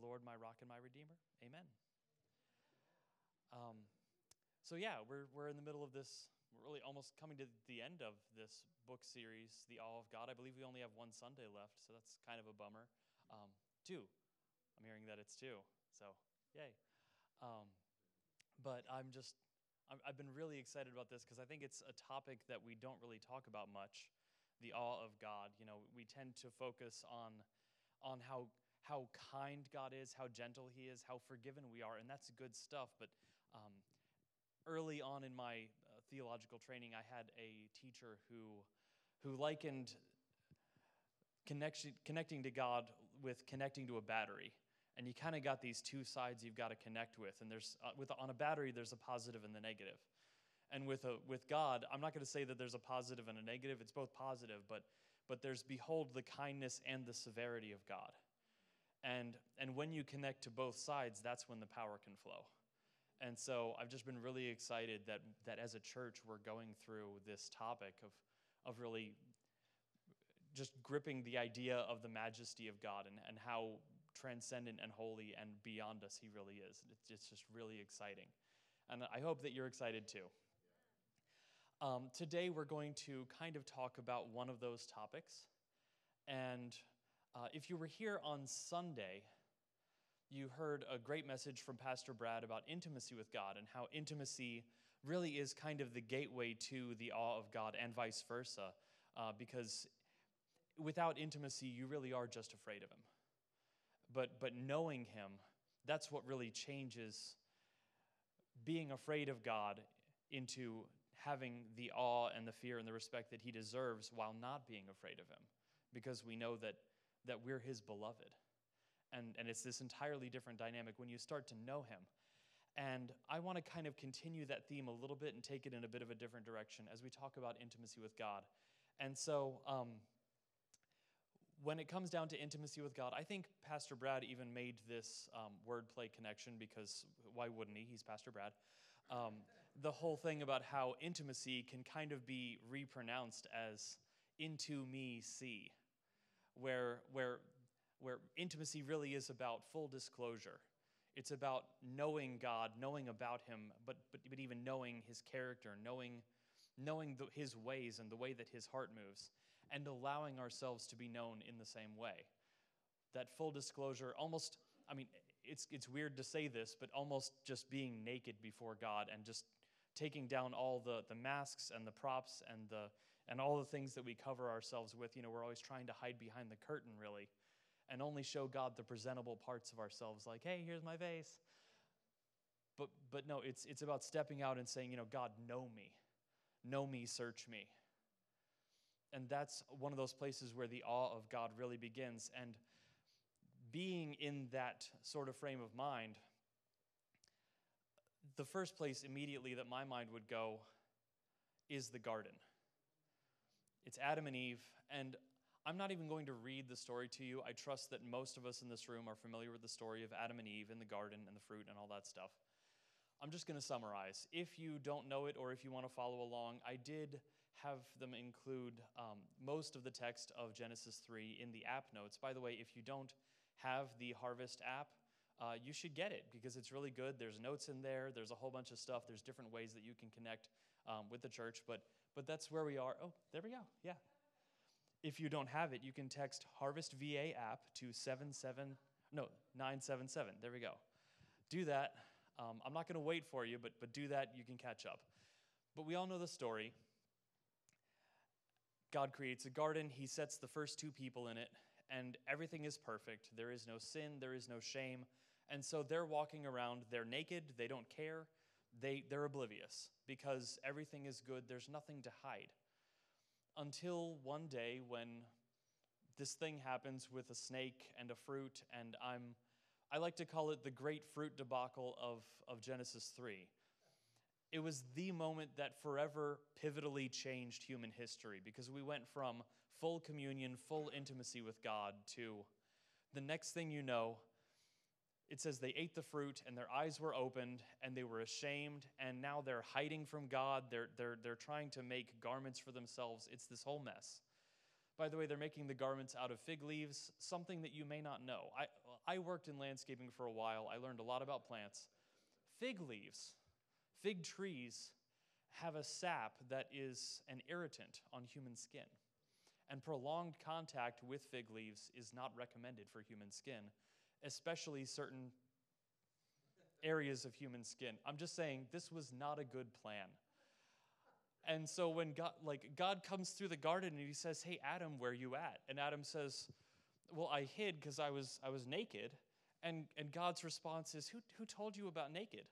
Lord, my rock and my redeemer. Amen. So yeah, we're in the middle of this. We're really almost coming to the end of this book series, The Awe of God. I believe we only have one Sunday left, so that's kind of a bummer. Two. I'm hearing that it's two, so yay. But I've been really excited about this because I think it's a topic that we don't really talk about much, the awe of God. You know, we tend to focus on how kind God is, how gentle He is, how forgiven we are, and that's good stuff. But early on in my theological training, I had a teacher who likened connecting to God with connecting to a battery. And you kind of got these two sides you've got to connect with. And there's on a battery, there's a positive and the negative. And with God, I'm not going to say that there's a positive and a negative. It's both positive, but there's behold the kindness and the severity of God. And when you connect to both sides, that's when the power can flow. And so I've just been really excited that as a church we're going through this topic of really just gripping the idea of the majesty of God and how transcendent and holy and beyond us He really is. It's just really exciting. And I hope that you're excited too. Today we're going to kind of talk about one of those topics. And if you were here on Sunday, you heard a great message from Pastor Brad about intimacy with God and how intimacy really is kind of the gateway to the awe of God and vice versa. Because without intimacy, you really are just afraid of Him. But knowing Him, that's what really changes being afraid of God into having the awe and the fear and the respect that He deserves while not being afraid of Him, because we know that we're His beloved. And it's this entirely different dynamic when you start to know Him. And I want to kind of continue that theme a little bit and take it in a bit of a different direction as we talk about intimacy with God. And so when it comes down to intimacy with God, I think Pastor Brad even made this wordplay connection, because why wouldn't he? He's Pastor Brad. The whole thing about how intimacy can kind of be repronounced as into me see, where intimacy really is about full disclosure. It's about knowing God, knowing about Him, but even knowing His character, knowing His ways and the way that His heart moves, and allowing ourselves to be known in the same way. That full disclosure, almost, I mean, it's weird to say this, but almost just being naked before God and just taking down all the masks and the props and all the things that we cover ourselves with. You know, we're always trying to hide behind the curtain, really, and only show God the presentable parts of ourselves, like, hey, here's my face. But no, it's about stepping out and saying, you know, God, know me, search me. And that's one of those places where the awe of God really begins. And being in that sort of frame of mind, the first place immediately that my mind would go is the garden. It's Adam and Eve, and I'm not even going to read the story to you. I trust that most of us in this room are familiar with the story of Adam and Eve in the garden and the fruit and all that stuff. I'm just going to summarize. If you don't know it or if you want to follow along, I did have them include most of the text of Genesis 3 in the app notes. By the way, if you don't have the Harvest app, you should get it because it's really good. There's notes in there. There's a whole bunch of stuff. There's different ways that you can connect with the church. But that's where we are. Oh, there we go. Yeah. If you don't have it, you can text Harvest VA app to 977. There we go. Do that. I'm not going to wait for you, but do that. You can catch up. But we all know the story. God creates a garden. He sets the first two people in it, and everything is perfect. There is no sin. There is no shame. And so they're walking around. They're naked. They don't care. They're oblivious because everything is good. There's nothing to hide. Until one day when this thing happens with a snake and a fruit, and I like to call it the great fruit debacle of Genesis 3. It was the moment that forever pivotally changed human history, because we went from full communion, full intimacy with God to the next thing you know, it says they ate the fruit and their eyes were opened and they were ashamed, and now they're hiding from God. They're trying to make garments for themselves. It's this whole mess. By the way, they're making the garments out of fig leaves, something that you may not know. I I worked in landscaping for a while. I learned a lot about plants. Fig leaves, fig trees have a sap that is an irritant on human skin. And prolonged contact with fig leaves is not recommended for human skin, especially certain areas of human skin. I'm just saying this was not a good plan. And so when God comes through the garden and he says, "Hey, Adam, where you at?" And Adam says, "Well, I hid because I was naked." And God's response is, who told you about naked?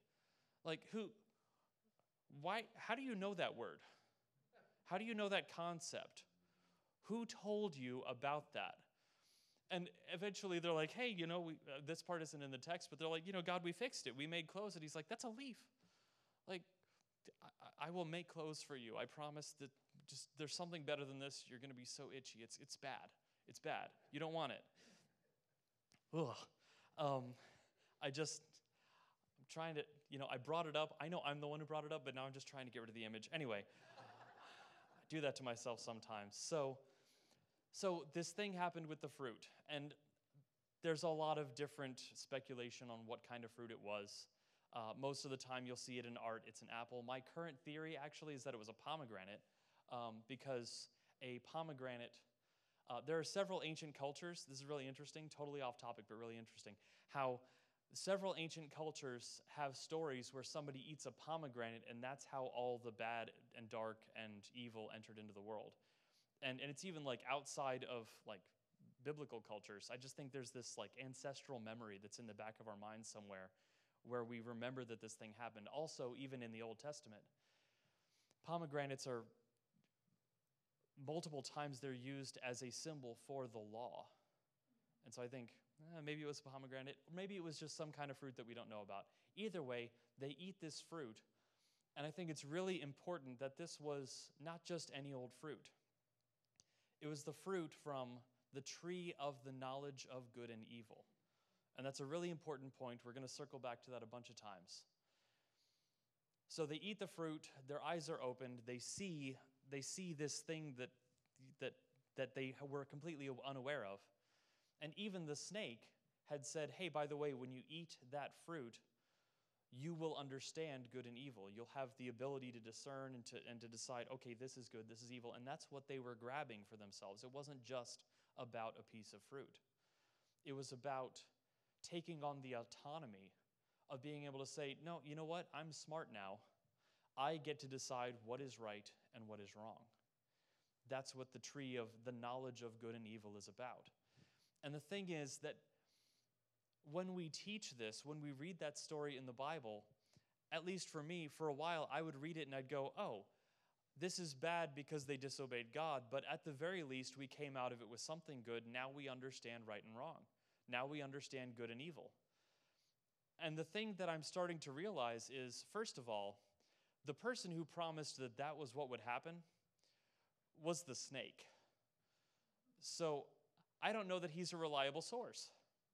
How do you know that word? How do you know that concept? Who told you about that? And eventually they're like, "Hey, this part isn't in the text," but they're like, "God, we fixed it. We made clothes." And he's like, "That's a leaf. I will make clothes for you. I promise that just there's something better than this. You're going to be so itchy. It's bad. It's bad. You don't want it." Ugh. I'm trying to, I brought it up. I know I'm the one who brought it up, but now I'm just trying to get rid of the image. Anyway, I do that to myself sometimes. So this thing happened with the fruit, and there's a lot of different speculation on what kind of fruit it was. Most of the time you'll see it in art, it's an apple. My current theory actually is that it was a pomegranate, because a pomegranate, there are several ancient cultures, this is really interesting, totally off topic, but really interesting, how several ancient cultures have stories where somebody eats a pomegranate, and that's how all the bad and dark and evil entered into the world. And it's even outside of biblical cultures. I just think there's this ancestral memory that's in the back of our minds somewhere where we remember that this thing happened. Also, even in the Old Testament, pomegranates are multiple times they're used as a symbol for the law. And so I think maybe it was a pomegranate, or maybe it was just some kind of fruit that we don't know about. Either way, they eat this fruit, and I think it's really important that this was not just any old fruit. It was the fruit from the tree of the knowledge of good and evil. And that's a really important point. We're going to circle back to that a bunch of times. So they eat the fruit, their eyes are opened, they see this thing that they were completely unaware of. And even the snake had said, "Hey, by the way, when you eat that fruit, you will understand good and evil. You'll have the ability to discern and to decide, okay, this is good, this is evil." And that's what they were grabbing for themselves. It wasn't just about a piece of fruit. It was about taking on the autonomy of being able to say, "No, you know what? I'm smart now. I get to decide what is right and what is wrong." That's what the tree of the knowledge of good and evil is about. And the thing is that when we teach this, when we read that story in the Bible, at least for me, for a while, I would read it and I'd go, "Oh, this is bad because they disobeyed God, but at the very least, we came out of it with something good. Now we understand right and wrong. Now we understand good and evil." And the thing that I'm starting to realize is, first of all, the person who promised that that was what would happen was the snake. So I don't know that he's a reliable source.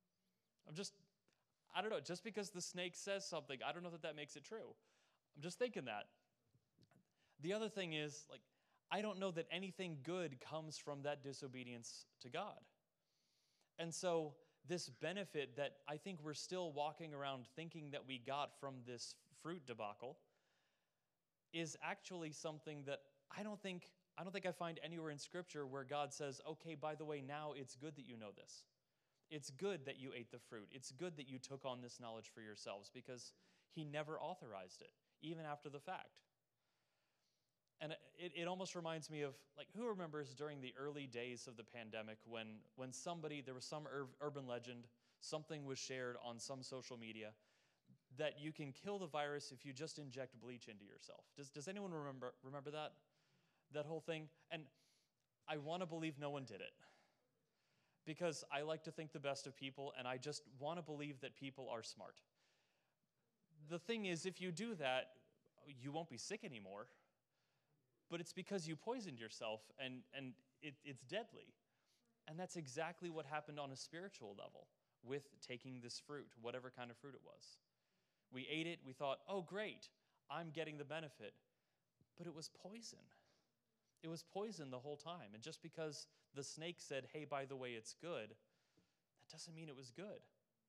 I don't know, just because the snake says something, I don't know that that makes it true. I'm just thinking that. The other thing is, I don't know that anything good comes from that disobedience to God. And so this benefit that I think we're still walking around thinking that we got from this fruit debacle is actually something that I don't think I find anywhere in Scripture where God says, "Okay, by the way, now it's good that you know this. It's good that you ate the fruit. It's good that you took on this knowledge for yourselves," because he never authorized it, even after the fact. And it almost reminds me of, who remembers during the early days of the pandemic when there was some urban legend, something was shared on some social media, that you can kill the virus if you just inject bleach into yourself. Does anyone remember that whole thing? And I want to believe no one did it, because I like to think the best of people, and I just want to believe that people are smart. The thing is, if you do that, you won't be sick anymore. But it's because you poisoned yourself, and it's deadly. And that's exactly what happened on a spiritual level with taking this fruit, whatever kind of fruit it was. We ate it, we thought, "Oh, great, I'm getting the benefit." But it was poison. It was poison the whole time. And just because the snake said, "Hey, by the way, it's good," that doesn't mean it was good.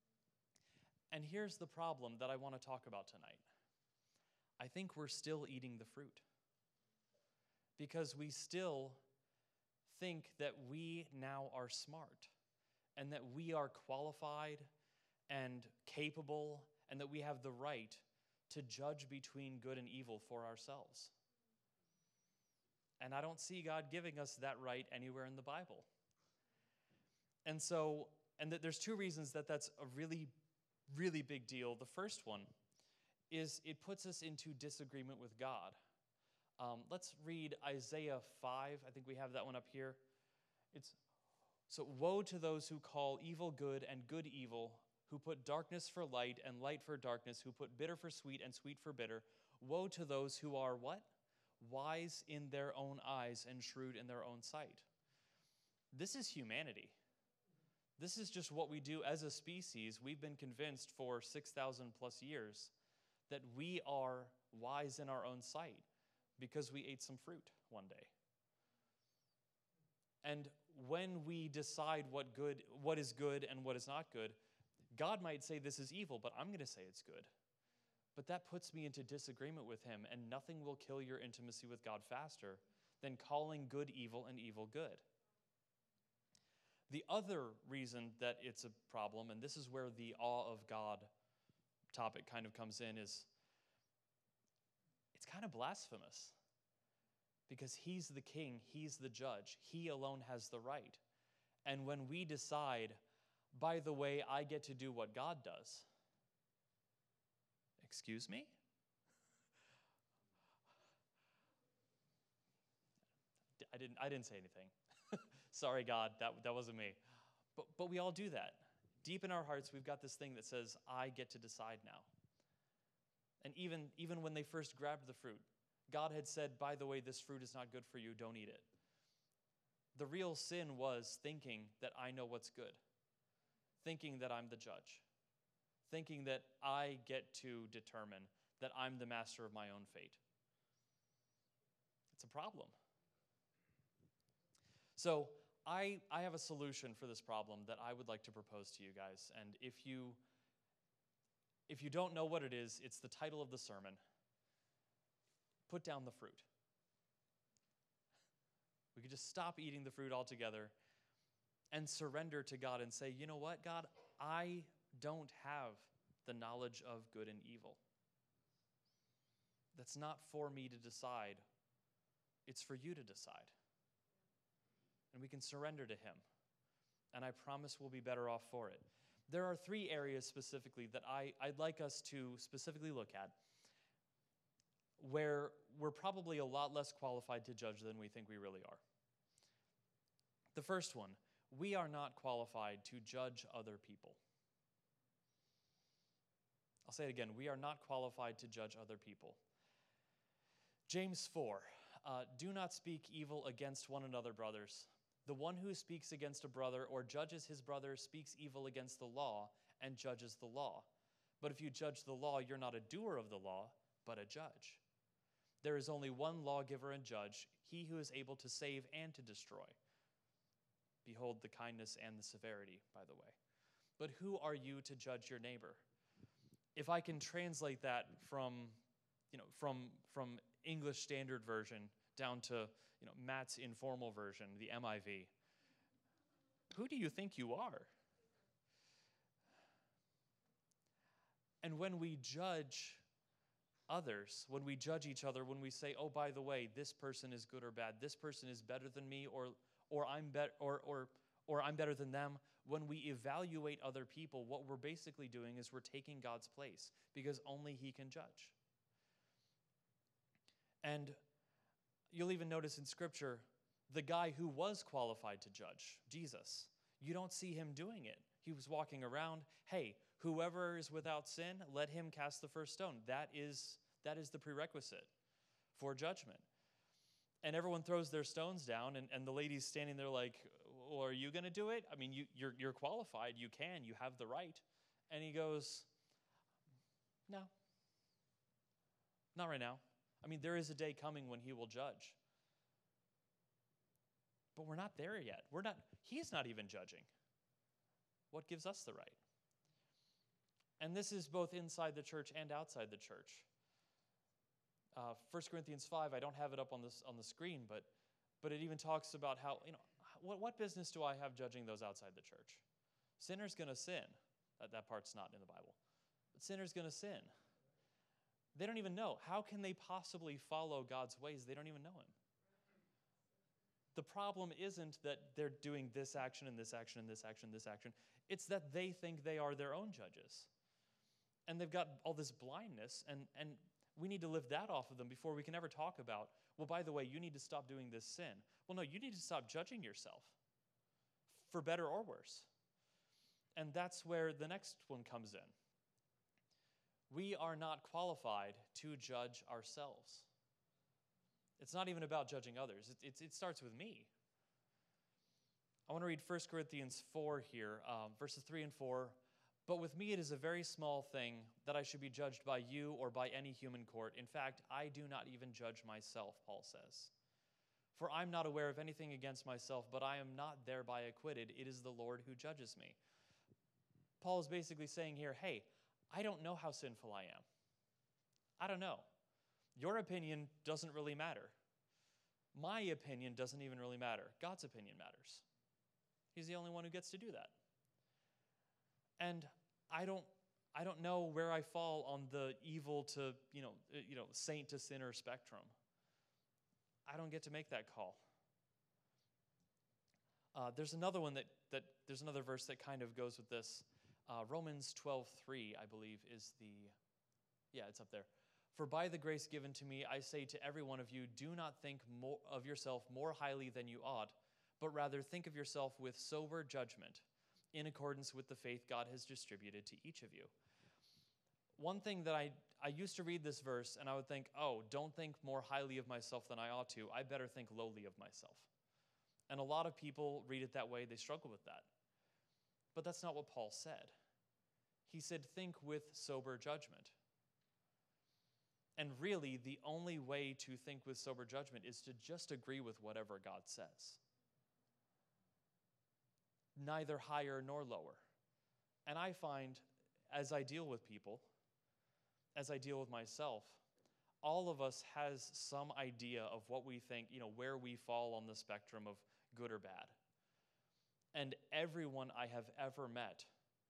And here's the problem that I want to talk about tonight. I think we're still eating the fruit because we still think that we now are smart and that we are qualified and capable and that we have the right to judge between good and evil for ourselves. And I don't see God giving us that right anywhere in the Bible. And there's two reasons that that's a really, really big deal. The first one is it puts us into disagreement with God. Let's read Isaiah 5. I think we have that one up here. So woe to those who call evil good and good evil, who put darkness for light and light for darkness, who put bitter for sweet and sweet for bitter. Woe to those who are what? Wise in their own eyes and shrewd in their own sight. This is humanity. This is just what we do as a species. We've been convinced for 6,000 plus years that we are wise in our own sight because we ate some fruit one day. And when we decide what is good and what is not good, God might say this is evil, but I'm going to say it's good. But that puts me into disagreement with him, and nothing will kill your intimacy with God faster than calling good evil and evil good. The other reason that it's a problem, and this is where the awe of God topic kind of comes in, is it's kind of blasphemous. Because he's the king, he's the judge, he alone has the right. And when we decide, by the way, I get to do what God does, excuse me? I didn't say anything. Sorry, God, that wasn't me. But we all do that. Deep in our hearts, we've got this thing that says, I get to decide now. And even when they first grabbed the fruit, God had said, by the way, this fruit is not good for you, don't eat it. The real sin was thinking that I know what's good, thinking that I'm the judge, thinking that I get to determine that I'm the master of my own fate. It's a problem. So I have a solution for this problem that I would like to propose to you guys. And if you don't know what it is, it's the title of the sermon. Put down the fruit. We could just stop eating the fruit altogether and surrender to God and say, you know what, God, I don't have the knowledge of good and evil. That's not for me to decide. It's for you to decide. And we can surrender to him. And I promise we'll be better off for it. There are 3 areas specifically that I'd like us to specifically look at where we're probably a lot less qualified to judge than we think we really are. The first one, we are not qualified to judge other people. I'll say it again, we are not qualified to judge other people. James 4, do not speak evil against one another, brothers. The one who speaks against a brother or judges his brother speaks evil against the law and judges the law. But if you judge the law, you're not a doer of the law, but a judge. There is only one lawgiver and judge, he who is able to save and to destroy. Behold the kindness and the severity, by the way. But who are you to judge your neighbor? If I can translate that from English Standard Version down to Matt's informal version, the MIV, who do you think you are? And when we judge others, when we judge each other, when we say, oh, by the way, this person is good or bad, this person is better than me, or I'm better than them, when we evaluate other people, what we're basically doing is we're taking God's place because only he can judge. And you'll even notice in Scripture, the guy who was qualified to judge, Jesus, you don't see him doing it. He was walking around, hey, whoever is without sin, let him cast the first stone. That is the prerequisite for judgment. And everyone throws their stones down, and the lady's standing there like, well, are you going to do it? I mean, you're qualified. You can. You have the right. And he goes, no, not right now. I mean, there is a day coming when he will judge. But we're not there yet. He's not even judging. What gives us the right? And this is both inside the church and outside the church. 1 Corinthians 5, I don't have it up on the screen, but it even talks about how, what business do I have judging those outside the church? Sinner's going to sin. That part's not in the Bible. But sinner's going to sin. They don't even know. How can they possibly follow God's ways? They don't even know him. The problem isn't that they're doing this action and this action and this action and this action. It's that they think they are their own judges. And they've got all this blindness, and we need to lift that off of them before we can ever talk about, well, by the way, you need to stop doing this sin. Well, no, you need to stop judging yourself, for better or worse. And that's where the next one comes in. We are not qualified to judge ourselves. It's not even about judging others. It starts with me. I want to read 1 Corinthians 4 here, verses 3 and 4. But with me it is a very small thing that I should be judged by you or by any human court. In fact, I do not even judge myself, Paul says. For I'm not aware of anything against myself, but I am not thereby acquitted. It is the Lord who judges me. Paul is basically saying here, hey, I don't know how sinful I am. I don't know. Your opinion doesn't really matter. My opinion doesn't even really matter. God's opinion matters. He's the only one who gets to do that. And I don't know where I fall on the evil to, saint to sinner spectrum. I don't get to make that call. There's another one there's another verse that kind of goes with this. Romans 12:3, I believe, is it's up there. For by the grace given to me, I say to every one of you, do not think of yourself more highly than you ought, but rather think of yourself with sober judgment, in accordance with the faith God has distributed to each of you. One thing that I used to read this verse, and I would think, oh, don't think more highly of myself than I ought to. I better think lowly of myself. And a lot of people read it that way. They struggle with that. But that's not what Paul said. He said, think with sober judgment. And really, the only way to think with sober judgment is to just agree with whatever God says. Neither higher nor lower. And I find, as I deal with people, as I deal with myself, all of us has some idea of what we think, where we fall on the spectrum of good or bad. And everyone I have ever met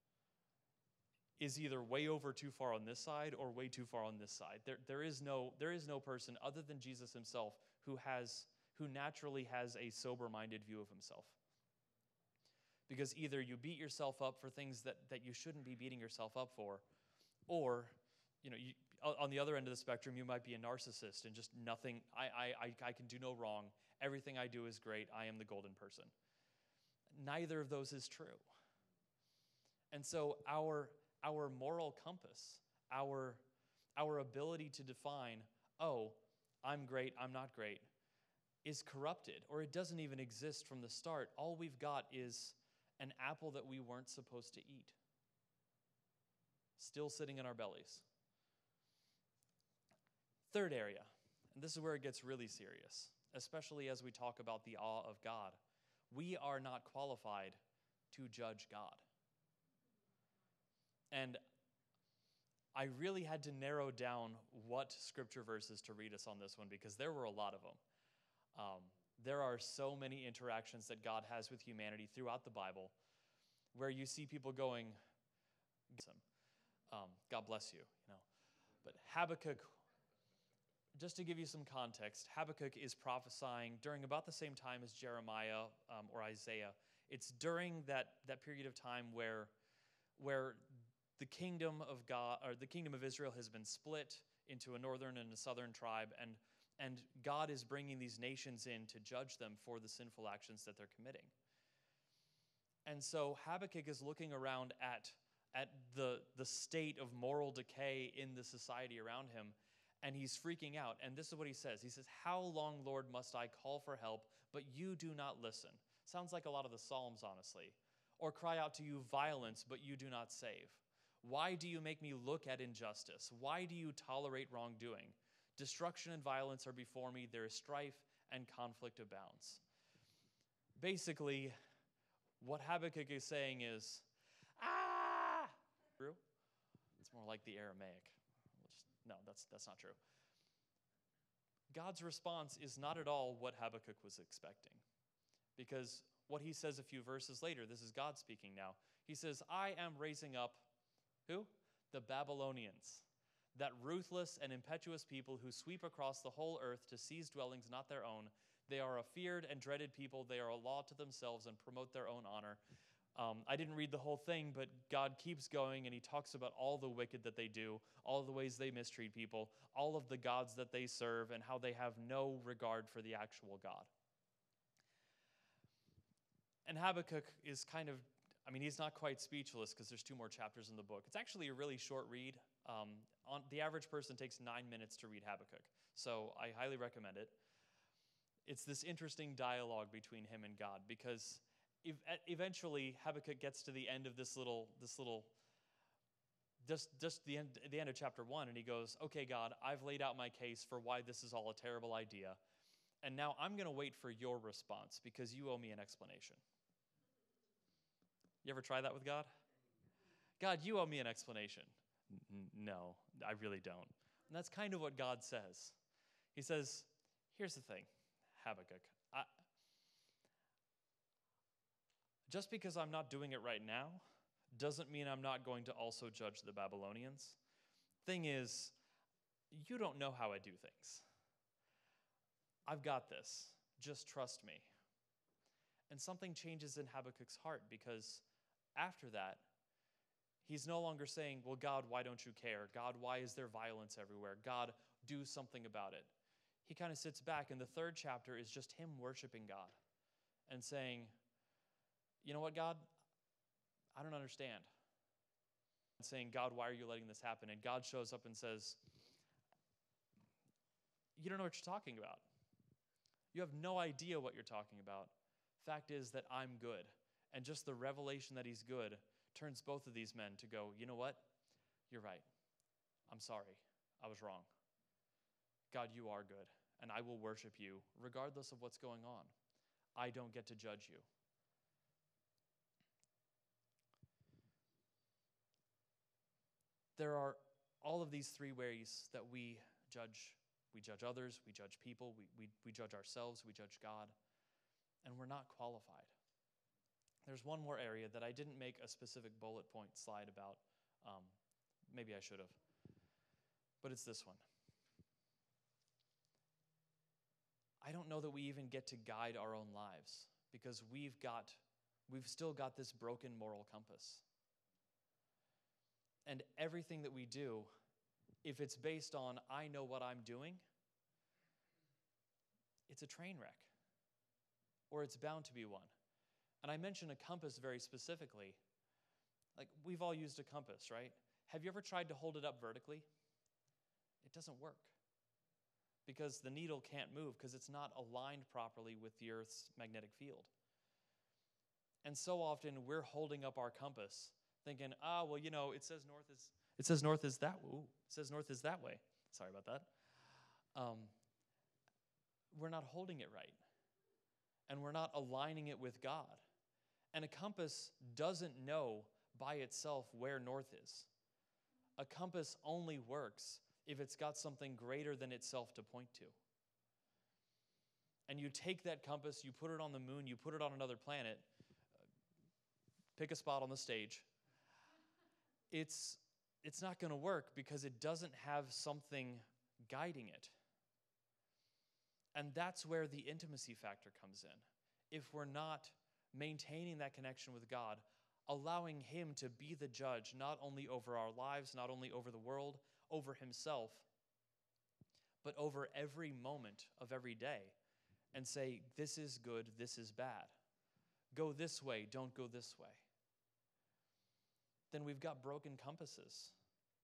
is either way over too far on this side or way too far on this side. There is no person other than Jesus himself who naturally has a sober-minded view of himself. Because either you beat yourself up for things that you shouldn't be beating yourself up for, or on the other end of the spectrum, you might be a narcissist and just nothing, I can do no wrong. Everything I do is great. I am the golden person. Neither of those is true. And so our moral compass, our ability to define, oh, I'm great, I'm not great, is corrupted, or it doesn't even exist from the start. All we've got is an apple that we weren't supposed to eat, still sitting in our bellies. Third area, and this is where it gets really serious, especially as we talk about the awe of God. We are not qualified to judge God. And I really had to narrow down what scripture verses to read us on this one, because there were a lot of them. There are so many interactions that God has with humanity throughout the Bible where you see people going, God bless you, But Habakkuk, just to give you some context, Habakkuk is prophesying during about the same time as Jeremiah or Isaiah. It's during that period of time where the kingdom of God, or the kingdom of Israel, has been split into a northern and a southern tribe, and God is bringing these nations in to judge them for the sinful actions that they're committing. And so Habakkuk is looking around at the state of moral decay in the society around him, and he's freaking out. And this is what he says. He says, "How long, Lord, must I call for help, but you do not listen?" Sounds like a lot of the Psalms, honestly. Or cry out to you violence, but you do not save. Why do you make me look at injustice? Why do you tolerate wrongdoing? Destruction and violence are before me. There is strife and conflict abounds. Basically, what Habakkuk is saying is, It's more like the Aramaic. No, that's not true. God's response is not at all what Habakkuk was expecting. Because what he says a few verses later, this is God speaking now. He says, I am raising up, who? The Babylonians, that ruthless and impetuous people who sweep across the whole earth to seize dwellings not their own. They are a feared and dreaded people. They are a law to themselves and promote their own honor. I didn't read the whole thing, but God keeps going, and he talks about all the wicked that they do, all the ways they mistreat people, all of the gods that they serve, and how they have no regard for the actual God. And Habakkuk is he's not quite speechless because there's 2 more chapters in the book. It's actually a really short read. The average person takes 9 minutes to read Habakkuk, so I highly recommend it. It's this interesting dialogue between him and God, because eventually Habakkuk gets to the end of the end of chapter 1, and he goes, okay, God, I've laid out my case for why this is all a terrible idea, and now I'm going to wait for your response because you owe me an explanation. You ever try that with God? God, you owe me an explanation. No, I really don't. And that's kind of what God says. He says, here's the thing, Habakkuk. Just because I'm not doing it right now doesn't mean I'm not going to also judge the Babylonians. Thing is, you don't know how I do things. I've got this. Just trust me. And something changes in Habakkuk's heart, because after that, he's no longer saying, well, God, why don't you care? God, why is there violence everywhere? God, do something about it. He kind of sits back, and the 3rd chapter is just him worshiping God and saying, you know what, God? I don't understand. And saying, God, why are you letting this happen? And God shows up and says, you don't know what you're talking about. You have no idea what you're talking about. Fact is that I'm good. And just the revelation that he's good turns both of these men to go, you know what? You're right. I'm sorry. I was wrong. God, you are good, and I will worship you regardless of what's going on. I don't get to judge you. There are all of these 3 ways that we judge. We judge others, we judge people, we judge ourselves, we judge God, and we're not qualified. There's one more area that I didn't make a specific bullet point slide about. Maybe I should have. But it's this one. I don't know that we even get to guide our own lives, because we've still got this broken moral compass. And everything that we do, if it's based on, I know what I'm doing, it's a train wreck. Or it's bound to be one. And I mention a compass very specifically. Like, we've all used a compass, right? Have you ever tried to hold it up vertically? It doesn't work. Because the needle can't move, because it's not aligned properly with the Earth's magnetic field. And so often we're holding up our compass, thinking, it says north is that way. Sorry about that. We're not holding it right. And we're not aligning it with God. And a compass doesn't know by itself where north is. A compass only works if it's got something greater than itself to point to. And you take that compass, you put it on the moon, you put it on another planet, pick a spot on the stage. It's not going to work because it doesn't have something guiding it. And that's where the intimacy factor comes in. If we're not maintaining that connection with God, allowing him to be the judge, not only over our lives, not only over the world, over himself, but over every moment of every day, and say, this is good, this is bad. Go this way, don't go this way. Then we've got broken compasses.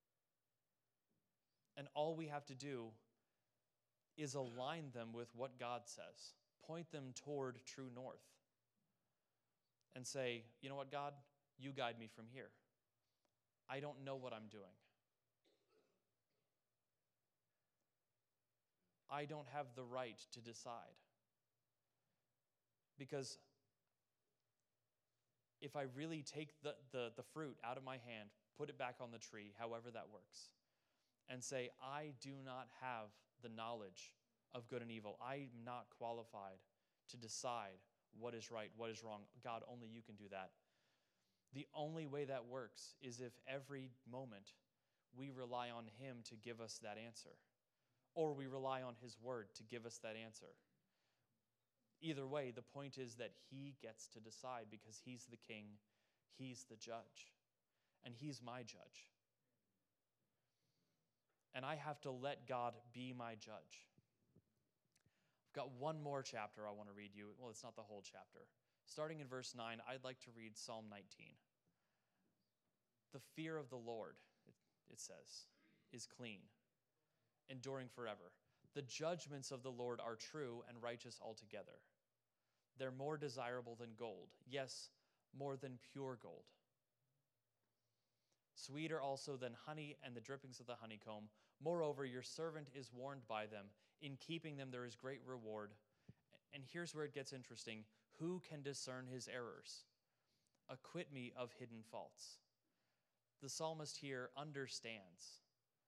And all we have to do is align them with what God says. Point them toward true north. And say, you know what, God? You guide me from here. I don't know what I'm doing. I don't have the right to decide. Because if I really take the fruit out of my hand, put it back on the tree, however that works, and say, I do not have the knowledge of good and evil. I'm not qualified to decide what is right, what is wrong. God, only you can do that. The only way that works is if every moment we rely on him to give us that answer, or we rely on his word to give us that answer. Either way, the point is that he gets to decide because he's the king, he's the judge, and he's my judge. And I have to let God be my judge. I've got one more chapter I want to read you. Well, it's not the whole chapter. Starting in verse 9, I'd like to read Psalm 19. The fear of the Lord, it says, is clean, enduring forever. The judgments of the Lord are true and righteous altogether. They're more desirable than gold, yes, more than pure gold. Sweeter also than honey and the drippings of the honeycomb. Moreover, your servant is warned by them. In keeping them there is great reward. And here's where it gets interesting. Who can discern his errors? Acquit me of hidden faults. The psalmist here understands.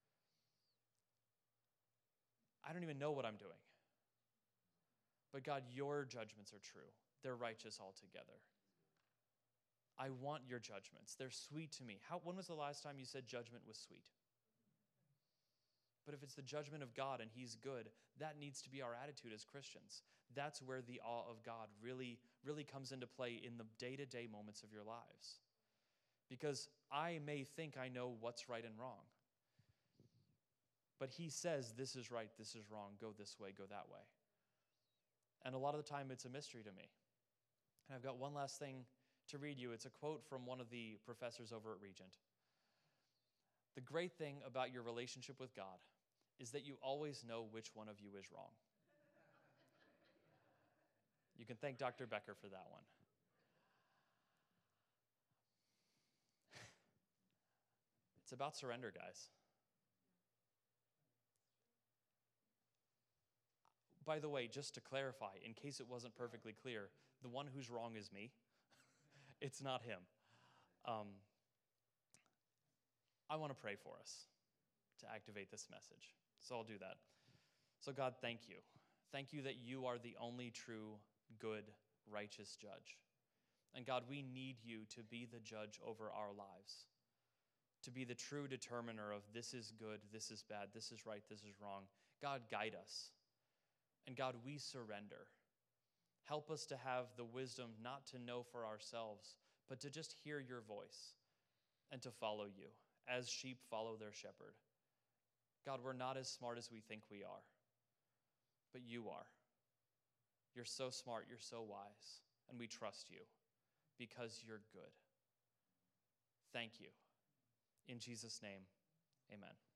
I don't even know what I'm doing. But God, your judgments are true. They're righteous altogether. I want your judgments. They're sweet to me. When was the last time you said judgment was sweet? But if it's the judgment of God and he's good, that needs to be our attitude as Christians. That's where the awe of God really, really comes into play in the day-to-day moments of your lives. Because I may think I know what's right and wrong. But he says, this is right, this is wrong, go this way, go that way. And a lot of the time it's a mystery to me. And I've got one last thing to read you. It's a quote from one of the professors over at Regent. The great thing about your relationship with God is that you always know which one of you is wrong. You can thank Dr. Becker for that one. It's about surrender, guys. By the way, just to clarify, in case it wasn't perfectly clear, the one who's wrong is me. It's not him. I want to pray for us to activate this message. So I'll do that. So God, thank you. Thank you that you are the only true, good, righteous judge. And God, we need you to be the judge over our lives, to be the true determiner of this is good, this is bad, this is right, this is wrong. God, guide us. And God, we surrender. Help us to have the wisdom not to know for ourselves, but to just hear your voice and to follow you as sheep follow their shepherd. God, we're not as smart as we think we are, but you are. You're so smart, you're so wise, and we trust you because you're good. Thank you. In Jesus' name, amen.